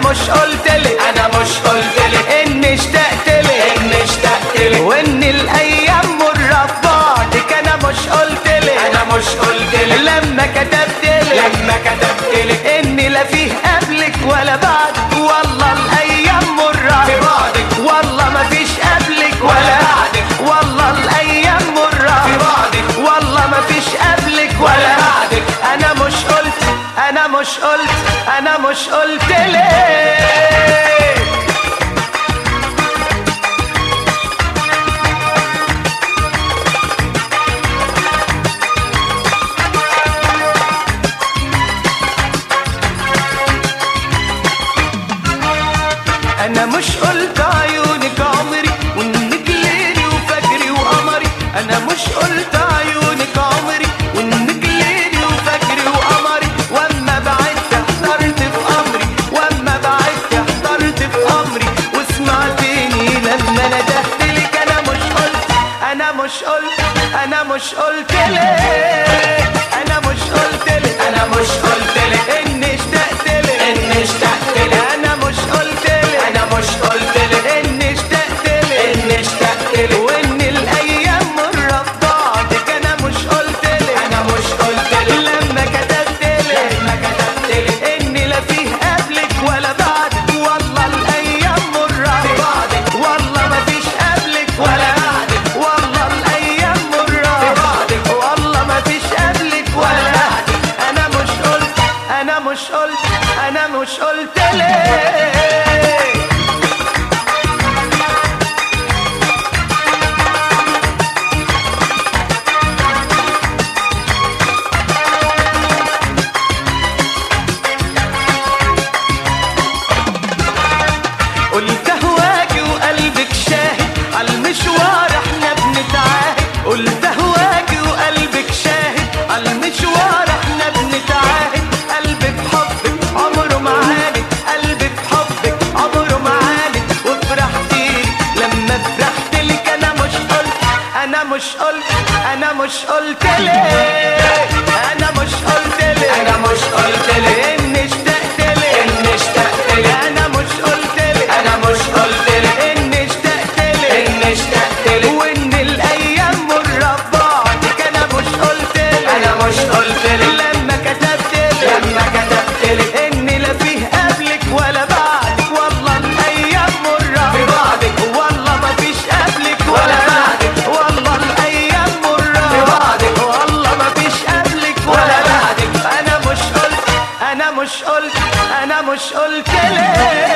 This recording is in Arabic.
مش قلتلك، انا مش قلتلك اني اشتقتلك، اني اشتقتلك، وان الايام مرة في بعدك. انا مش قلتلك، انا مش قلتلك لما كتبتلك، لما كتبتلك اني لا فيه قبلك ولا بعدك. والله الايام مرة في بعدك، والله ما فيش قبلك ولا ولا بعدك، والله الايام مرة في بعدك، والله ما فيش قبلك ولا ولا بعدك. انا مش قلت، انا مش قلت، انا مش قلتلك. انا مش قلت عيونك عمري وانك ليلي وفجري وقمري. انا مش قلت عيونك عمري وانك ليلي وفجري وقمري. واما بعدت احترت في امري، واما بعدت احترت في امري. وسمعتني لما ندهتلك. انا مش قلت، انا مش قلت، انا مش قلتلك، انا مش قلتلك، انا مش قلتلك اني اشتقتلك، اني اشتقتلك، انا مش قلتلك، انا مش قلتلك اني اشتقتلك، اني اشتقتلك، وان الايام مرة في بعدك. انا مش قلتلك، انا مش قلتلك لما كتبتلك، لما كتبتلك اني لا فيه قبلك ولا بعدك. والله الايام مرة في بعدك، والله ما فيش قبلك ولا ولا بعدك، والله الايام مرة في بعدك، والله ما فيش قبلك ولا ولا بعدك. انا مش قلت، انا مش قلت، انا مش قلتلك. قلت هواكي وقلبك شاهد عالمشوار احنا بنتعاهد. قلت هواكي وقلبك شاهد عالمشوار احنا بنتعاهد. قلبي في حبك عمره ما عاند، قلبي في حبك عمره ما عاند. وفرحتيلي لما فرحتلك. انا مش قلت، انا مش قلت، انا مش قلتلك، انا مش قلتلك، انا مش قلتلك اني اشتقتلك، اني اشتقتلك، انا مش قلتلك، انا مش قلتلك اني اشتقتلك، اني اشتقتلك، وان الايام مرة في بعدك. انا مش قلتلك، انا مش قلتلك لما كتبتلك، لما كتبتلك اني لا فيه قبلك ولا بعدك. والله الايام مرة في بعدك، والله ما فيش قبلك ولا ولا بعدك. والله الايام مرة في بعدك، والله ما فيش قبلك ولا ولا بعدك. انا مش قلت، انا مش قلت، انا مش قلتلك.